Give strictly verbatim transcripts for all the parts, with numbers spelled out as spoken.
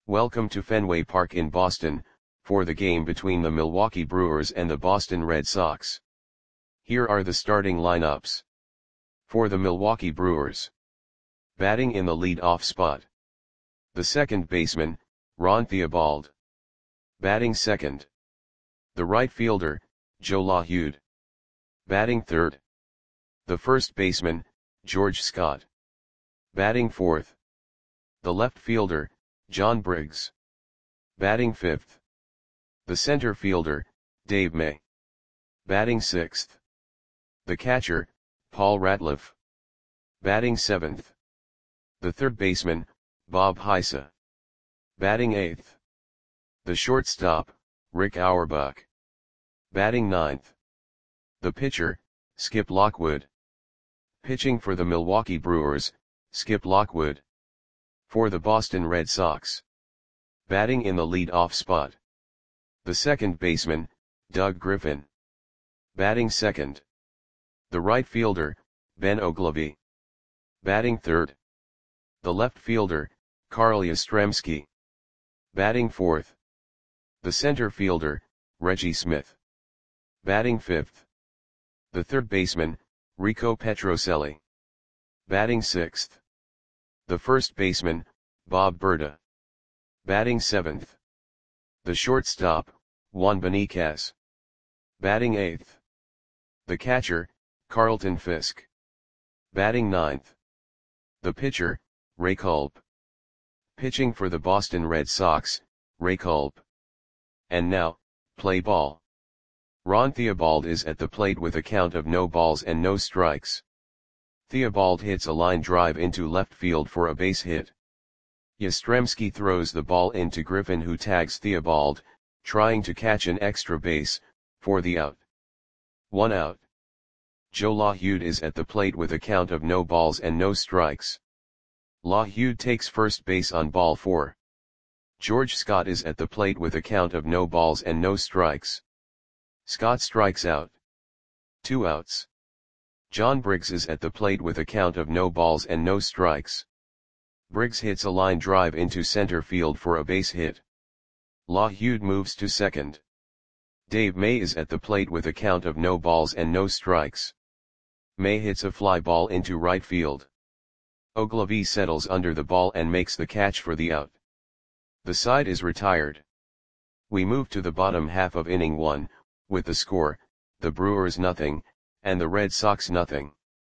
Welcome to Fenway Park in Boston, for the game between the Milwaukee Brewers and the Boston Red Sox. Here are the starting lineups. For the Milwaukee Brewers. Batting in the lead-off spot. The second baseman, Ron Theobald. Batting second. The right fielder, Joe LaHeude. Batting third. The first baseman, George Scott. Batting fourth. The left fielder, John Briggs. Batting fifth. The center fielder, Dave May. Batting sixth. The catcher, Paul Ratliff. Batting seventh. The third baseman, Bob Heisa. Batting eighth. The shortstop, Rick Auerbach. Batting ninth. The pitcher, Skip Lockwood. Pitching for the Milwaukee Brewers, Skip Lockwood. For the Boston Red Sox. Batting in the lead-off spot. The second baseman, Doug Griffin. Batting second. The right fielder, Ben Oglivie. Batting third. The left fielder, Carl Yastrzemski. Batting fourth. The center fielder, Reggie Smith. Batting fifth. The third baseman, Rico Petrocelli. Batting sixth. The first baseman, Bob Berta. Batting seventh. The shortstop, Juan Beniquez. Batting eighth. The catcher, Carlton Fisk. Batting ninth. The pitcher, Ray Culp. Pitching for the Boston Red Sox, Ray Culp. And now, play ball. Ron Theobald is at the plate with a count of no balls and no strikes. Theobald hits a line drive into left field for a base hit. Yastrzemski throws the ball into Griffin, who tags Theobald, trying to catch an extra base, for the out. One out. Joe LaHeude is at the plate with a count of no balls and no strikes. LaHeude takes first base on ball four. George Scott is at the plate with a count of no balls and no strikes. Scott strikes out. Two outs. John Briggs is at the plate with a count of no balls and no strikes. Briggs hits a line drive into center field for a base hit. LaHeude moves to second. Dave May is at the plate with a count of no balls and no strikes. May hits a fly ball into right field. Oglivie settles under the ball and makes the catch for the out. The side is retired. We move to the bottom half of inning one, with the score, the Brewers nothing, and the Red Sox nothing.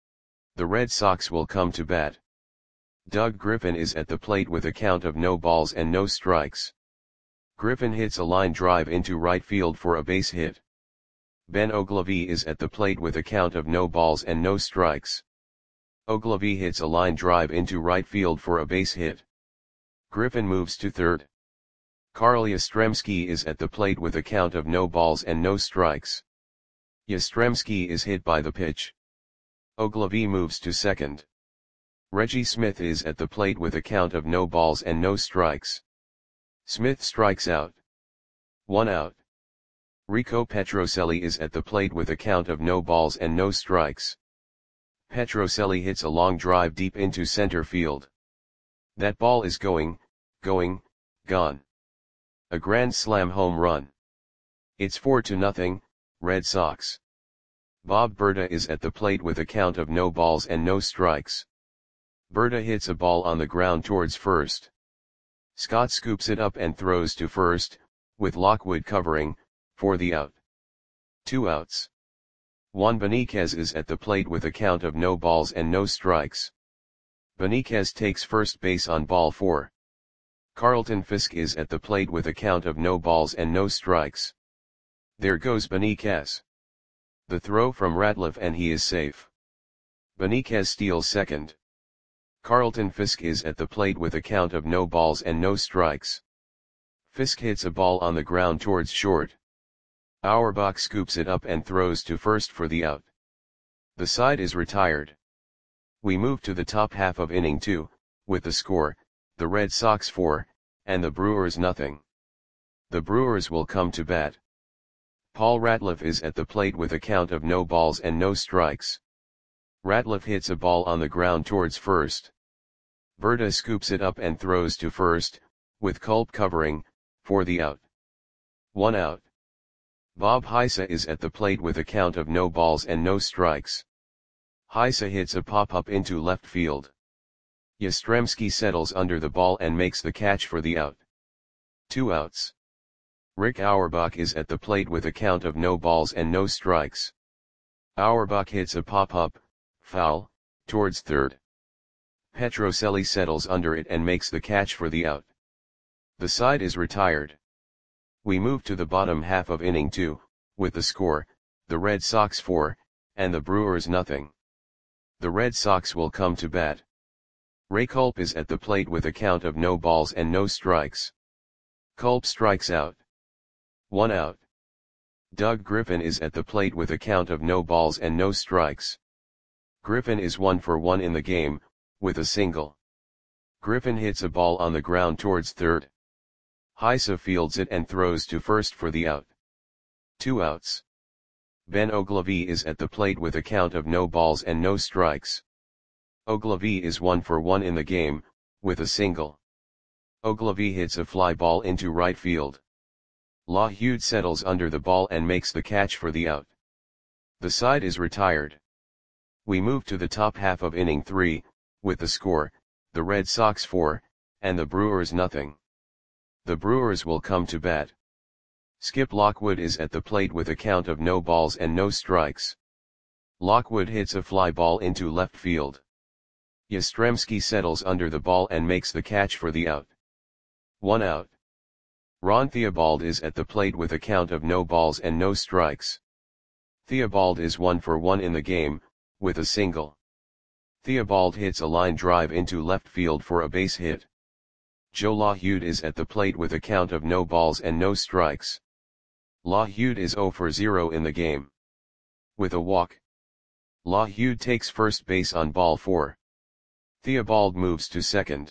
The Red Sox will come to bat. Doug Griffin is at the plate with a count of no balls and no strikes. Griffin hits a line drive into right field for a base hit. Ben Oglivie is at the plate with a count of no balls and no strikes. Oglivie hits a line drive into right field for a base hit. Griffin moves to third. Carl Yastrzemski is at the plate with a count of no balls and no strikes. Yastrzemski is hit by the pitch. Oglivie moves to second. Reggie Smith is at the plate with a count of no balls and no strikes. Smith strikes out. One out. Rico Petrocelli is at the plate with a count of no balls and no strikes. Petrocelli hits a long drive deep into center field. That ball is going, going, gone. A grand slam home run. It's four to nothing, Red Sox. Bob Berta is at the plate with a count of no balls and no strikes. Berta hits a ball on the ground towards first. Scott scoops it up and throws to first, with Lockwood covering, for the out. Two outs. Juan Beniquez is at the plate with a count of no balls and no strikes. Beniquez takes first base on ball four. Carlton Fisk is at the plate with a count of no balls and no strikes. There goes Beniquez. The throw from Ratliff and he is safe. Beniquez steals second. Carlton Fisk is at the plate with a count of no balls and no strikes. Fisk hits a ball on the ground towards short. Auerbach scoops it up and throws to first for the out. The side is retired. We move to the top half of inning two, with the score, the Red Sox four, and the Brewers nothing. The Brewers will come to bat. Paul Ratliff is at the plate with a count of no balls and no strikes. Ratliff hits a ball on the ground towards first. Berta scoops it up and throws to first, with Culp covering, for the out. One out. Bob Heisa is at the plate with a count of no balls and no strikes. Heisa hits a pop-up into left field. Yastrzemski settles under the ball and makes the catch for the out. Two outs. Rick Auerbach is at the plate with a count of no balls and no strikes. Auerbach hits a pop-up, foul, towards third. Petrocelli settles under it and makes the catch for the out. The side is retired. We move to the bottom half of inning two, with the score, the Red Sox four, and the Brewers nothing. The Red Sox will come to bat. Ray Culp is at the plate with a count of no balls and no strikes. Culp strikes out. One out. Doug Griffin is at the plate with a count of no balls and no strikes. Griffin is one for one in the game, with a single. Griffin hits a ball on the ground towards third. Heisa fields it and throws to first for the out. Two outs. Ben Ogilvie is at the plate with a count of no balls and no strikes. Ogilvie is one for one in the game, with a single. Ogilvie hits a fly ball into right field. LaHude settles under the ball and makes the catch for the out. The side is retired. We move to the top half of inning three, with the score, the Red Sox four, and the Brewers nothing. The Brewers will come to bat. Skip Lockwood is at the plate with a count of no balls and no strikes. Lockwood hits a fly ball into left field. Yastrzemski settles under the ball and makes the catch for the out. One out. Ron Theobald is at the plate with a count of no balls and no strikes. Theobald is one for one in the game, with a single. Theobald hits a line drive into left field for a base hit. Joe LaHude is at the plate with a count of no balls and no strikes. LaHude is zero for zero in the game. With a walk. LaHude takes first base on ball four. Theobald moves to second.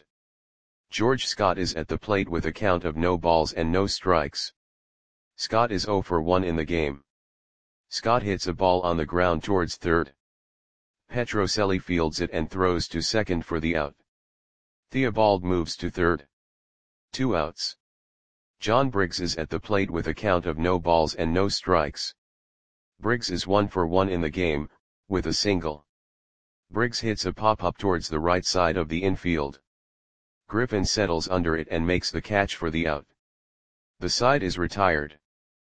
George Scott is at the plate with a count of no balls and no strikes. Scott is zero for one in the game. Scott hits a ball on the ground towards third. Petrocelli fields it and throws to second for the out. Theobald moves to third. Two outs. John Briggs is at the plate with a count of no balls and no strikes. Briggs is one for one in the game, with a single. Briggs hits a pop-up towards the right side of the infield. Griffin settles under it and makes the catch for the out. The side is retired.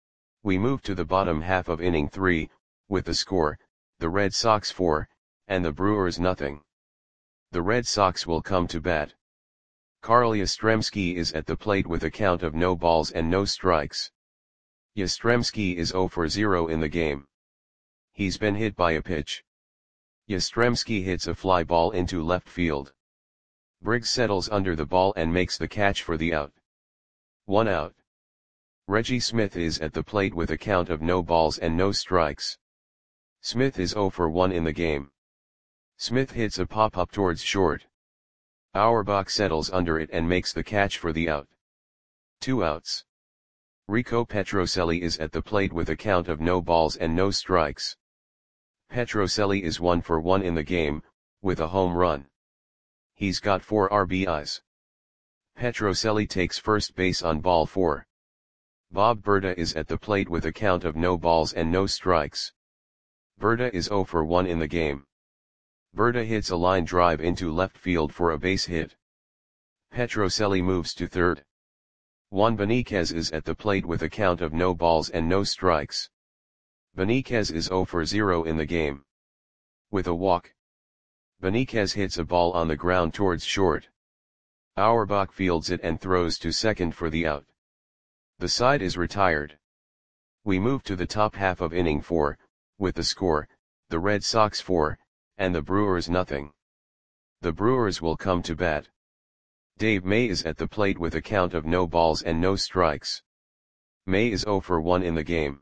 We move to the bottom half of inning three, with the score, the Red Sox four, and the Brewers nothing. The Red Sox will come to bat. Carl Yastrzemski is at the plate with a count of no balls and no strikes. Yastrzemski is zero for zero in the game. He's been hit by a pitch. Yastrzemski hits a fly ball into left field. Briggs settles under the ball and makes the catch for the out. One out. Reggie Smith is at the plate with a count of no balls and no strikes. Smith is zero for one in the game. Smith hits a pop-up towards short. Auerbach settles under it and makes the catch for the out. Two outs. Rico Petrocelli is at the plate with a count of no balls and no strikes. Petrocelli is one for one in the game, with a home run. He's got four R B Is. Petrocelli takes first base on ball four. Bob Berta is at the plate with a count of no balls and no strikes. Berta is zero for one in the game. Berta hits a line drive into left field for a base hit. Petrocelli moves to third. Juan Beniquez is at the plate with a count of no balls and no strikes. Beniquez is zero for zero in the game. With a walk. Beniquez hits a ball on the ground towards short. Auerbach fields it and throws to second for the out. The side is retired. We move to the top half of inning four, with the score, the Red Sox four, and the Brewers nothing. The Brewers will come to bat. Dave May is at the plate with a count of no balls and no strikes. May is zero for one in the game.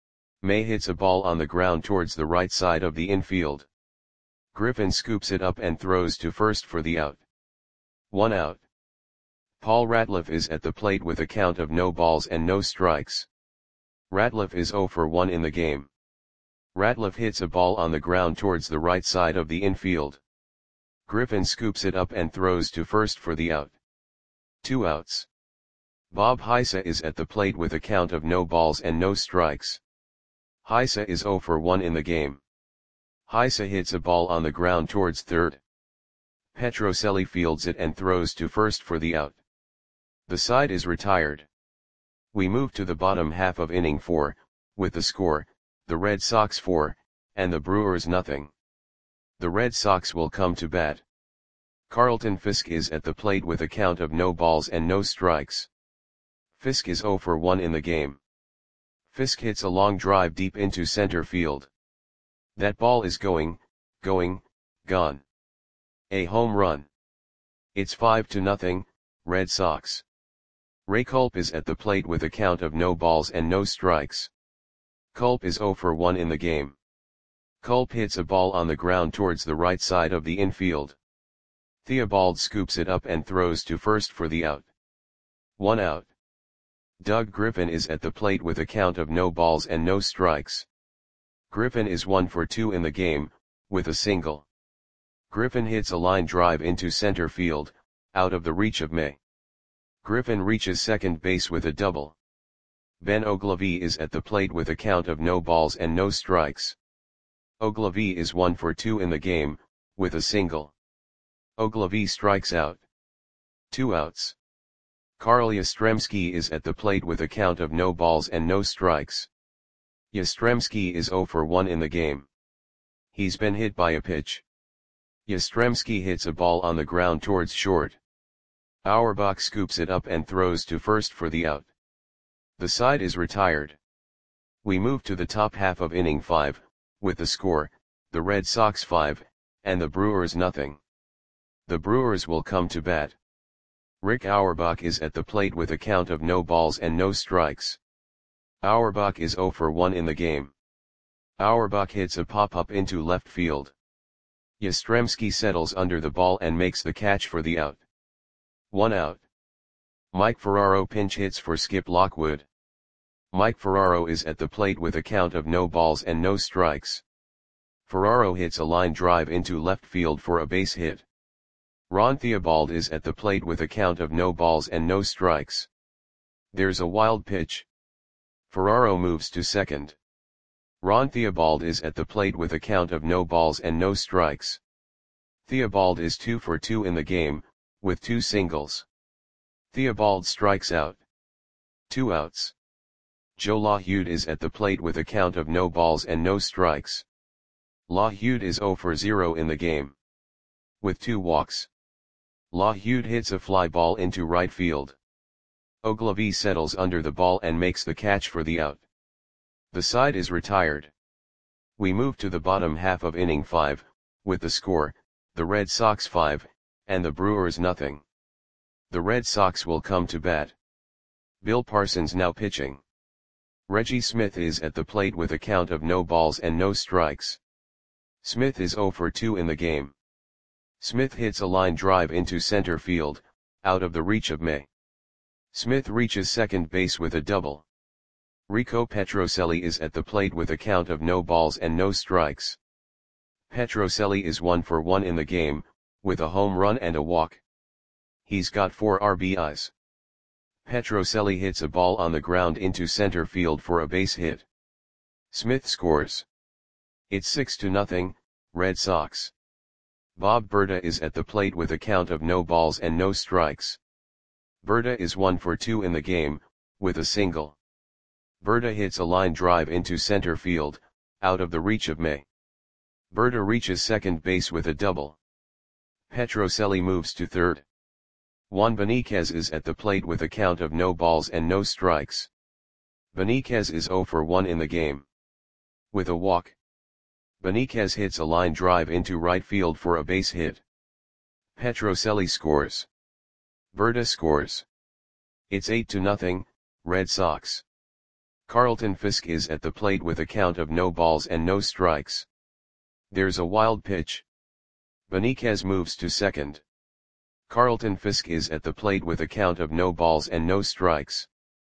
May hits a ball on the ground towards the right side of the infield. Griffin scoops it up and throws to first for the out. One out. Paul Ratliff is at the plate with a count of no balls and no strikes. Ratliff is zero for one in the game. Ratliff hits a ball on the ground towards the right side of the infield. Griffin scoops it up and throws to first for the out. Two outs. Bob Heisa is at the plate with a count of no balls and no strikes. Heisa is zero for one in the game. Heisa hits a ball on the ground towards third. Petrocelli fields it and throws to first for the out. The side is retired. We move to the bottom half of inning four, with the score, the Red Sox four, and the Brewers nothing. The Red Sox will come to bat. Carlton Fisk is at the plate with a count of no balls and no strikes. Fisk is zero for one in the game. Fisk hits a long drive deep into center field. That ball is going, going, gone. A home run. It's five to nothing, Red Sox. Ray Culp is at the plate with a count of no balls and no strikes. Culp is zero for one in the game. Culp hits a ball on the ground towards the right side of the infield. Theobald scoops it up and throws to first for the out. One out. Doug Griffin is at the plate with a count of no balls and no strikes. Griffin is one for two in the game, with a single. Griffin hits a line drive into center field, out of the reach of May. Griffin reaches second base with a double. Ben Ogilvie is at the plate with a count of no balls and no strikes. Ogilvie is one for two in the game, with a single. Ogilvie strikes out. Two outs. Carl Yastrzemski is at the plate with a count of no balls and no strikes. Yastrzemski is zero for one in the game. He's been hit by a pitch. Yastrzemski hits a ball on the ground towards short. Auerbach scoops it up and throws to first for the out. The side is retired. We move to the top half of inning five, with the score, the Red Sox five, and the Brewers nothing. The Brewers will come to bat. Rick Auerbach is at the plate with a count of no balls and no strikes. Auerbach is zero for one in the game. Auerbach hits a pop-up into left field. Yastrzemski settles under the ball and makes the catch for the out. One out. Mike Ferraro pinch hits for Skip Lockwood. Mike Ferraro is at the plate with a count of no balls and no strikes. Ferraro hits a line drive into left field for a base hit. Ron Theobald is at the plate with a count of no balls and no strikes. There's a wild pitch. Ferraro moves to second. Ron Theobald is at the plate with a count of no balls and no strikes. Theobald is two for two in the game, with two singles. Theobald strikes out. Two outs. Joe LaHude is at the plate with a count of no balls and no strikes. LaHude is zero for zero in the game. With two walks. LaHude hits a fly ball into right field. Ogilvie settles under the ball and makes the catch for the out. The side is retired. We move to the bottom half of inning five, with the score, the Red Sox five, and the Brewers nothing. The Red Sox will come to bat. Bill Parsons now pitching. Reggie Smith is at the plate with a count of no balls and no strikes. Smith is zero for two in the game. Smith hits a line drive into center field, out of the reach of May. Smith reaches second base with a double. Rico Petrocelli is at the plate with a count of no balls and no strikes. Petrocelli is one for one in the game, with a home run and a walk. He's got four R B Is. Petrocelli hits a ball on the ground into center field for a base hit. Smith scores. It's six to nothing, Red Sox. Bob Berta is at the plate with a count of no balls and no strikes. Berta is one for two in the game, with a single. Berta hits a line drive into center field, out of the reach of May. Berta reaches second base with a double. Petrocelli moves to third. Juan Beniquez is at the plate with a count of no balls and no strikes. Beniquez is zero for one in the game. With a walk. Beniquez hits a line drive into right field for a base hit. Petrocelli scores. Berta scores. It's eight to nothing, Red Sox. Carlton Fisk is at the plate with a count of no balls and no strikes. There's a wild pitch. Beniquez moves to second. Carlton Fisk is at the plate with a count of no balls and no strikes.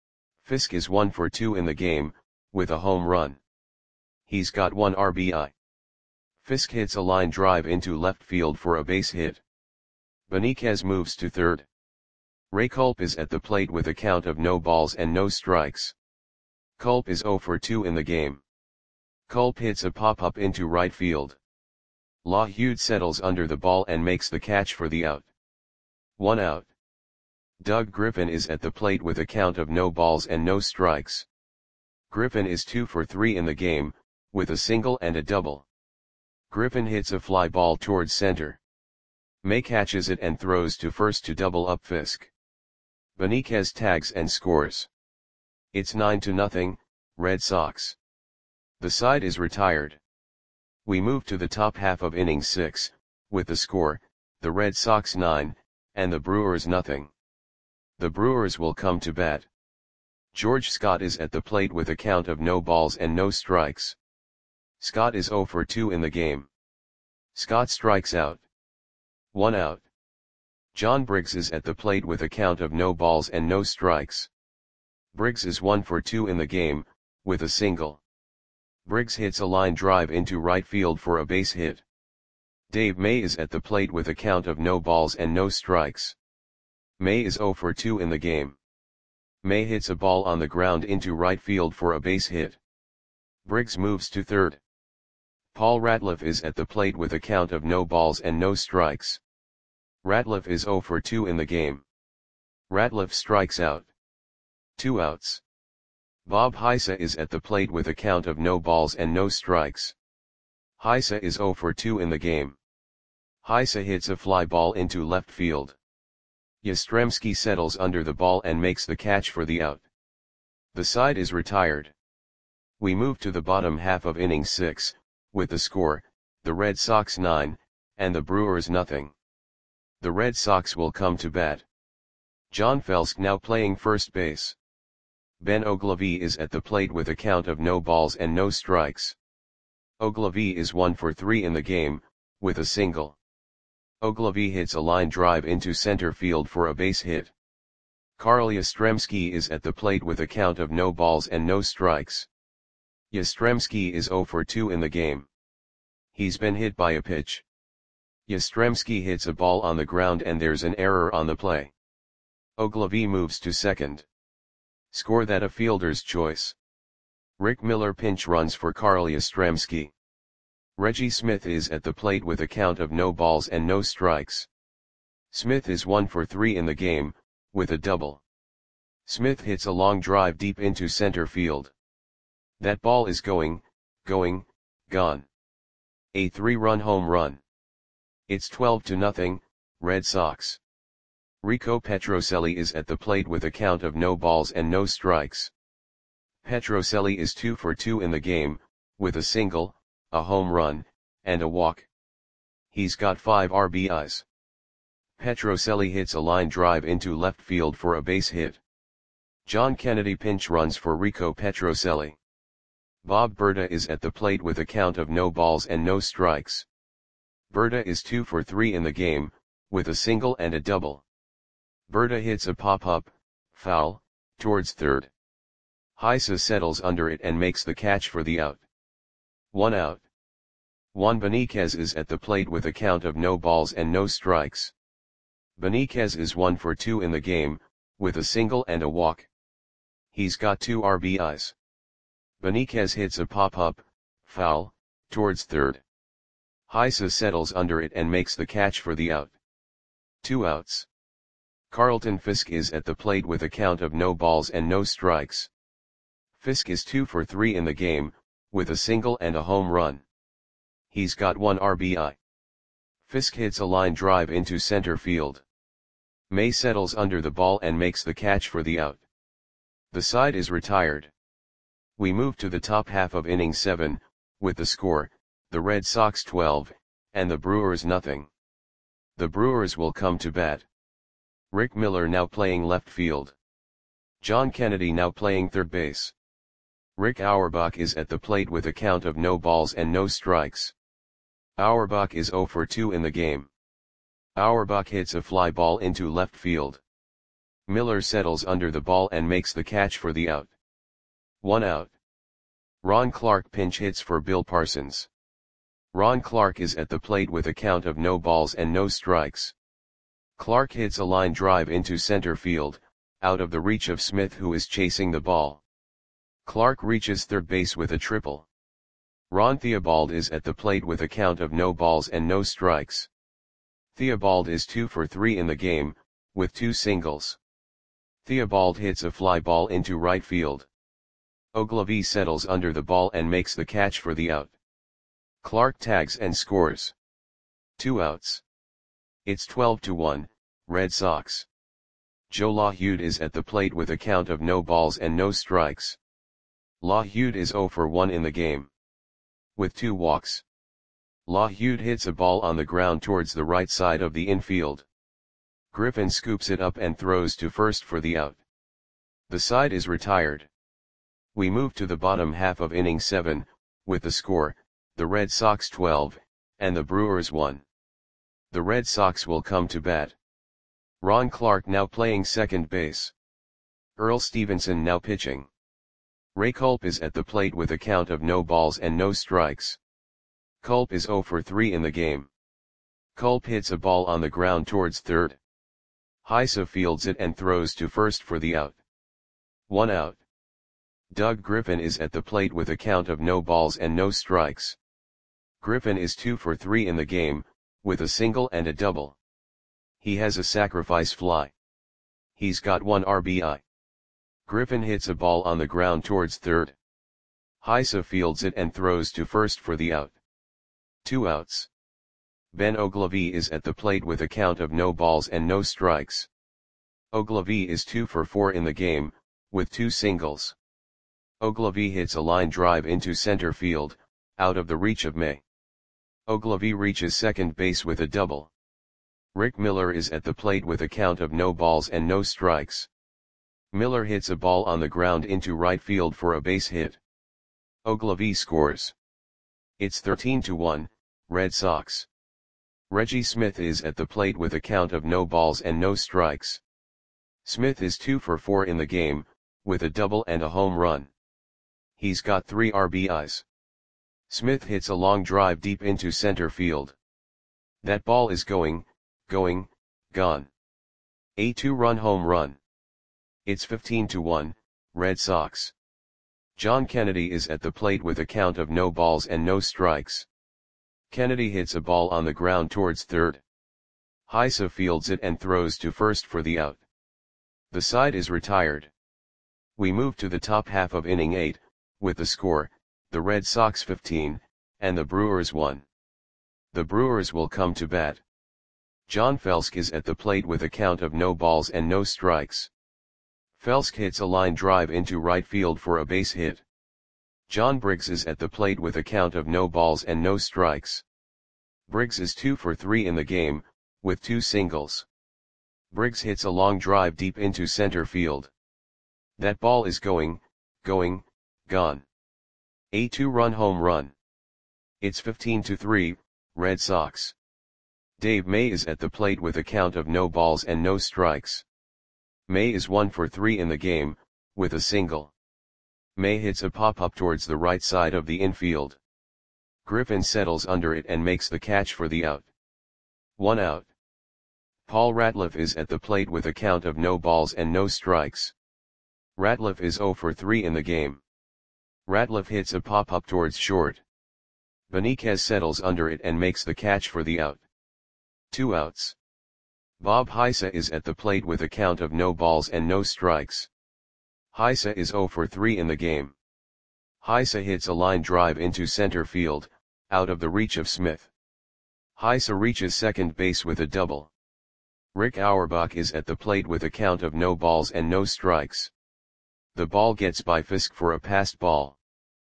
Fisk is one for two in the game, with a home run. He's got one R B I. Fisk hits a line drive into left field for a base hit. Beniquez moves to third. Ray Culp is at the plate with a count of no balls and no strikes. Culp is zero for two in the game. Culp hits a pop-up into right field. Law Hughes settles under the ball and makes the catch for the out. One out. Doug Griffin is at the plate with a count of no balls and no strikes. Griffin is two for three in the game, with a single and a double. Griffin hits a fly ball towards center. May catches it and throws to first to double up Fisk. Benitez tags and scores. It's nine to nothing, Red Sox. The side is retired. We move to the top half of inning six, with the score, the Red Sox nine, and the Brewers nothing. The Brewers will come to bat. George Scott is at the plate with a count of no balls and no strikes. Scott is zero for two in the game. Scott strikes out. One out. John Briggs is at the plate with a count of no balls and no strikes. Briggs is one for two in the game, with a single. Briggs hits a line drive into right field for a base hit. Dave May is at the plate with a count of no balls and no strikes. May is zero for two in the game. May hits a ball on the ground into right field for a base hit. Briggs moves to third. Paul Ratliff is at the plate with a count of no balls and no strikes. Ratliff is zero for two in the game. Ratliff strikes out. Two outs. Bob Heisa is at the plate with a count of no balls and no strikes. Heisa is zero for two in the game. Heisa hits a fly ball into left field. Yastrzemski settles under the ball and makes the catch for the out. The side is retired. We move to the bottom half of inning six, with the score, the Red Sox nine, and the Brewers nothing. The Red Sox will come to bat. John Felsk now playing first base. Ben Ogilvie is at the plate with a count of no balls and no strikes. Ogilvie is one for three in the game, with a single. Ogilvie hits a line drive into center field for a base hit. Carl Yastrzemski is at the plate with a count of no balls and no strikes. Yastrzemski is zero for two in the game. He's been hit by a pitch. Yastrzemski hits a ball on the ground and there's an error on the play. Ogilvie moves to second. Score that a fielder's choice. Rick Miller pinch runs for Carl Yastrzemski. Reggie Smith is at the plate with a count of no balls and no strikes. Smith is one for three in the game, with a double. Smith hits a long drive deep into center field. That ball is going, going, gone. A three-run home run. It's twelve to nothing, Red Sox. Rico Petrocelli is at the plate with a count of no balls and no strikes. Petrocelli is two for two in the game, with a single, a home run, and a walk. He's got five R B Is. Petrocelli hits a line drive into left field for a base hit. John Kennedy pinch runs for Rico Petrocelli. Bob Berta is at the plate with a count of no balls and no strikes. Berta is two for three in the game, with a single and a double. Berta hits a pop-up, foul, towards third. Heisa settles under it and makes the catch for the out. One out. Juan Benitez is at the plate with a count of no balls and no strikes. Benitez is one for two in the game, with a single and a walk. He's got two R B Is. Benitez hits a pop-up, foul, towards third. Heisa settles under it and makes the catch for the out. Two outs. Carlton Fisk is at the plate with a count of no balls and no strikes. Fisk is two for three in the game, with a single and a home run. He's got one R B I. Fisk hits a line drive into center field. May settles under the ball and makes the catch for the out. The side is retired. We move to the top half of inning seven, with the score, the Red Sox twelve, and the Brewers nothing. The Brewers will come to bat. Rick Miller now playing left field. John Kennedy now playing third base. Rick Auerbach is at the plate with a count of no balls and no strikes. Auerbach is zero for two in the game. Auerbach hits a fly ball into left field. Miller settles under the ball and makes the catch for the out. One out. Ron Clark pinch hits for Bill Parsons. Ron Clark is at the plate with a count of no balls and no strikes. Clark hits a line drive into center field, out of the reach of Smith, who is chasing the ball. Clark reaches third base with a triple. Ron Theobald is at the plate with a count of no balls and no strikes. Theobald is two for three in the game, with two singles. Theobald hits a fly ball into right field. Ogilvie settles under the ball and makes the catch for the out. Clark tags and scores. Two outs. It's twelve to one, Red Sox. Joe LaHude is at the plate with a count of no balls and no strikes. LaHude is zero for one in the game, with two walks. LaHude hits a ball on the ground towards the right side of the infield. Griffin scoops it up and throws to first for the out. The side is retired. We move to the bottom half of inning seven, with the score, the Red Sox twelve, and the Brewers one. The Red Sox will come to bat. Ron Clark now playing second base. Earl Stevenson now pitching. Ray Culp is at the plate with a count of no balls and no strikes. Culp is zero for three in the game. Culp hits a ball on the ground towards third. Heisa fields it and throws to first for the out. One out. Doug Griffin is at the plate with a count of no balls and no strikes. Griffin is two for three in the game, with a single and a double. He has a sacrifice fly. He's got one R B I. Griffin hits a ball on the ground towards third. Heisa fields it and throws to first for the out. Two outs. Ben Ogilvie is at the plate with a count of no balls and no strikes. Ogilvie is two for four in the game, with two singles. Ogilvie hits a line drive into center field, out of the reach of May. Ogilvie reaches second base with a double. Rick Miller is at the plate with a count of no balls and no strikes. Miller hits a ball on the ground into right field for a base hit. Ogilvie scores. It's thirteen to one, Red Sox. Reggie Smith is at the plate with a count of no balls and no strikes. Smith is two for four in the game, with a double and a home run. He's got three R B Is. Smith hits a long drive deep into center field. That ball is going, going, gone. A two-run home run. It's fifteen to one, Red Sox. John Kennedy is at the plate with a count of no balls and no strikes. Kennedy hits a ball on the ground towards third. Heisa fields it and throws to first for the out. The side is retired. We move to the top half of inning eight, with the score, the Red Sox fifteen, and the Brewers one. The Brewers will come to bat. John Felsk is at the plate with a count of no balls and no strikes. Felsk hits a line drive into right field for a base hit. John Briggs is at the plate with a count of no balls and no strikes. Briggs is two for three in the game, with two singles. Briggs hits a long drive deep into center field. That ball is going, going, gone. A two-run home run. It's fifteen to three, Red Sox. Dave May is at the plate with a count of no balls and no strikes. May is one for three in the game, with a single. May hits a pop-up towards the right side of the infield. Griffin settles under it and makes the catch for the out. One out. Paul Ratliff is at the plate with a count of no balls and no strikes. Ratliff is zero for three in the game. Ratliff hits a pop-up towards short. Benitez settles under it and makes the catch for the out. Two outs. Bob Heisa is at the plate with a count of no balls and no strikes. Heisa is zero for three in the game. Heisa hits a line drive into center field, out of the reach of Smith. Heisa reaches second base with a double. Rick Auerbach is at the plate with a count of no balls and no strikes. The ball gets by Fisk for a passed ball.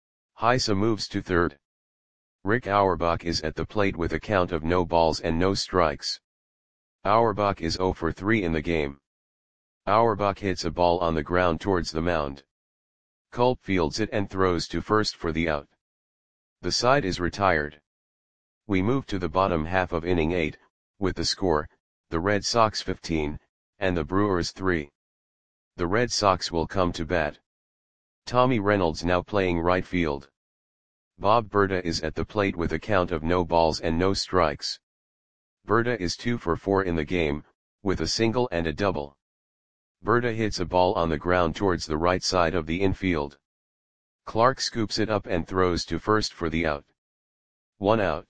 Heisa moves to third. Rick Auerbach is at the plate with a count of no balls and no strikes. Auerbach is zero for three in the game. Auerbach hits a ball on the ground towards the mound. Culp fields it and throws to first for the out. The side is retired. We move to the bottom half of inning eight, with the score, the Red Sox fifteen, and the Brewers three. The Red Sox will come to bat. Tommy Reynolds now playing right field. Bob Berta is at the plate with a count of no balls and no strikes. Berta is two for four in the game, with a single and a double. Berta hits a ball on the ground towards the right side of the infield. Clark scoops it up and throws to first for the out. One out.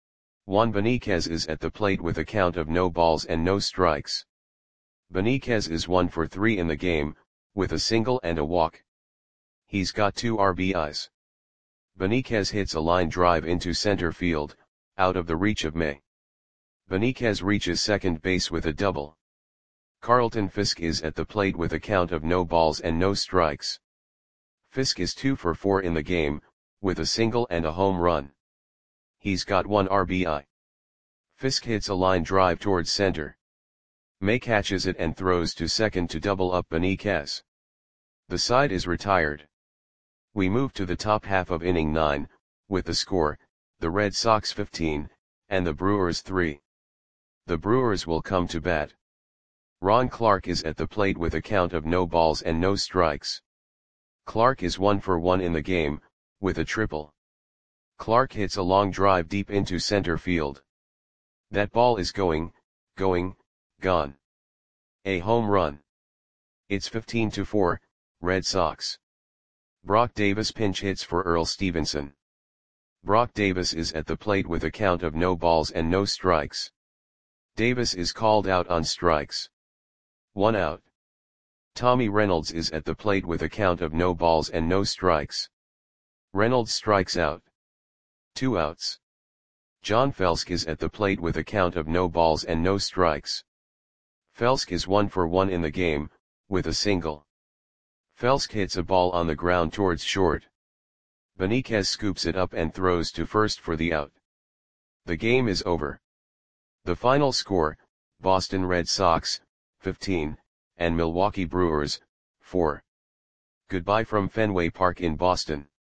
Juan Beniquez is at the plate with a count of no balls and no strikes. Beniquez is one for three in the game, with a single and a walk. He's got two R B Is. Beniquez hits a line drive into center field, out of the reach of May. Beniquez reaches second base with a double. Carlton Fisk is at the plate with a count of no balls and no strikes. Fisk is two for four in the game, with a single and a home run. He's got one R B I. Fisk hits a line drive towards center. May catches it and throws to second to double up Beniquez. The side is retired. We move to the top half of inning nine, with the score, the Red Sox fifteen, and the Brewers three. The Brewers will come to bat. Ron Clark is at the plate with a count of no balls and no strikes. Clark is one for one in the game, with a triple. Clark hits a long drive deep into center field. That ball is going, going, gone. A home run. It's fifteen to four, Red Sox. Brock Davis pinch hits for Earl Stevenson. Brock Davis is at the plate with a count of no balls and no strikes. Davis is called out on strikes. One out. Tommy Reynolds is at the plate with a count of no balls and no strikes. Reynolds strikes out. Two outs. John Felsk is at the plate with a count of no balls and no strikes. Felsk is one for one in the game, with a single. Felsk hits a ball on the ground towards short. Beniquez scoops it up and throws to first for the out. The game is over. The final score, Boston Red Sox, fifteen, and Milwaukee Brewers, four. Goodbye from Fenway Park in Boston.